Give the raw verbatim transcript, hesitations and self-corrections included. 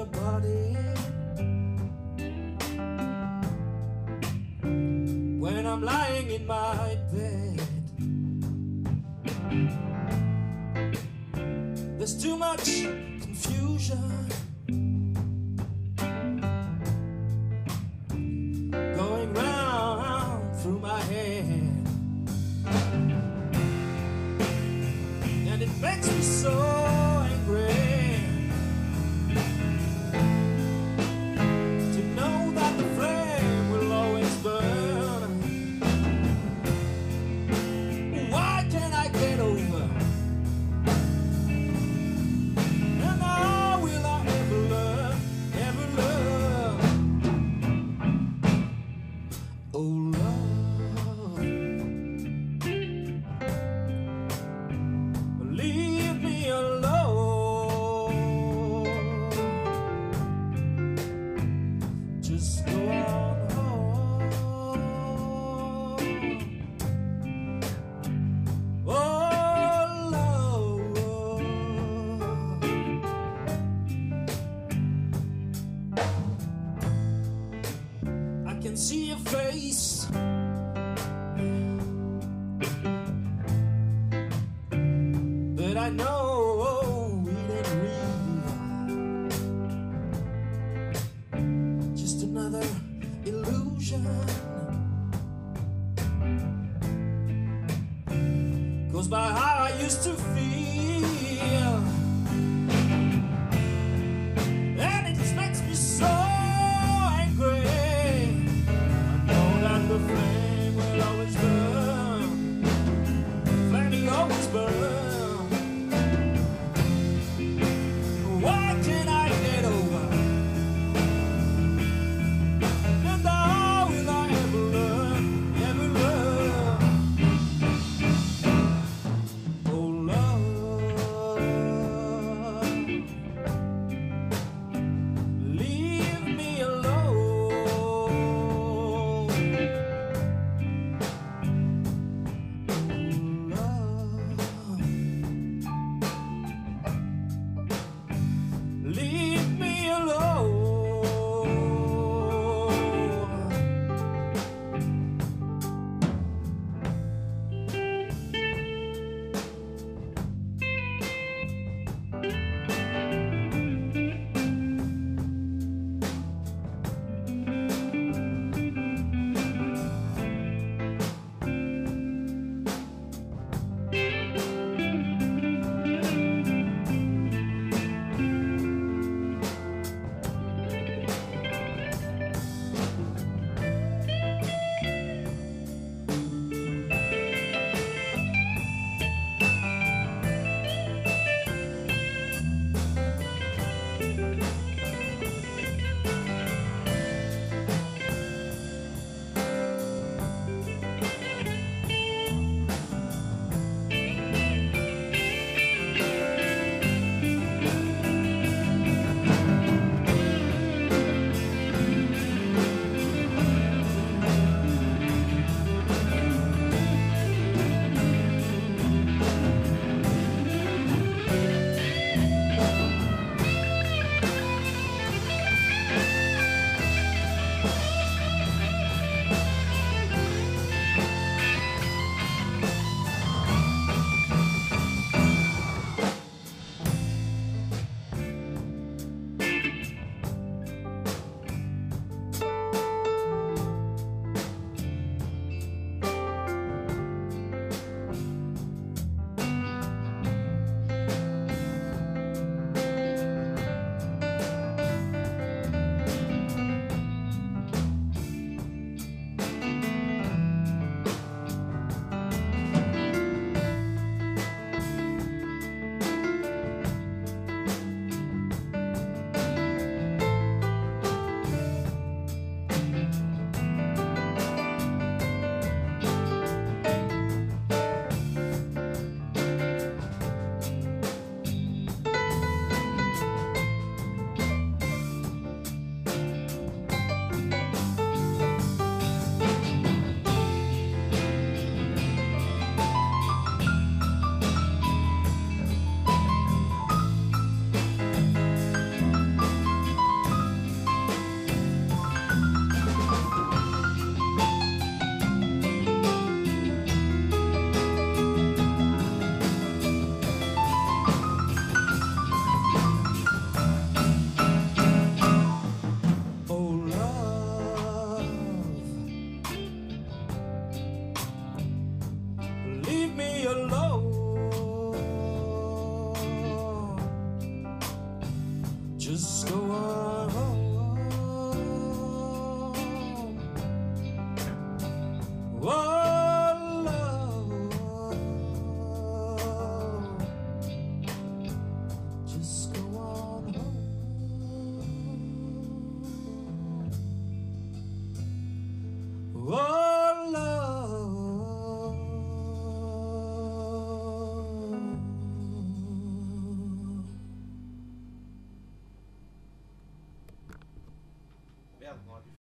body when I'm lying in my bed. There's too much confusion going round through my head, and it makes me so angry to know that the flame will always burn. Why can't I get over? And how will I ever learn, ever learn? Oh love, leave me alone. Just go on home. Oh love, I can see your face, but I know it ain't real. Just another illusion. Goes by how I used to feel.